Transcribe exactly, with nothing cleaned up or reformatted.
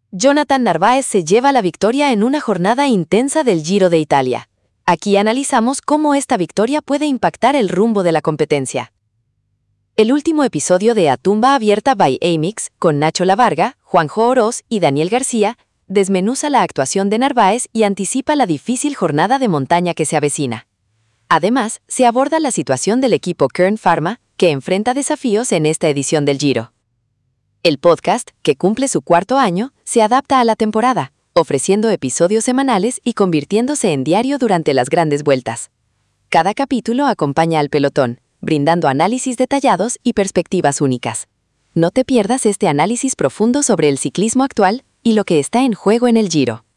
Jonathan Narváez se lleva la victoria en una jornada intensa del Giro de Italia. Aquí analizamos cómo esta victoria puede impactar el rumbo de la competencia. El último episodio de A Tumba Abierta by Amix, con Nacho Lavarga, Juanjo Oroz y Daniel García, desmenuza la actuación de Narváez y anticipa la difícil jornada de montaña que se avecina. Además, se aborda la situación del equipo Kern Pharma, que enfrenta desafíos en esta edición del Giro. El podcast, que cumple su cuarto año, se adapta a la temporada, ofreciendo episodios semanales y convirtiéndose en diario durante las grandes vueltas. Cada capítulo acompaña al pelotón, brindando análisis detallados y perspectivas únicas. No te pierdas este análisis profundo sobre el ciclismo actual y lo que está en juego en el Giro.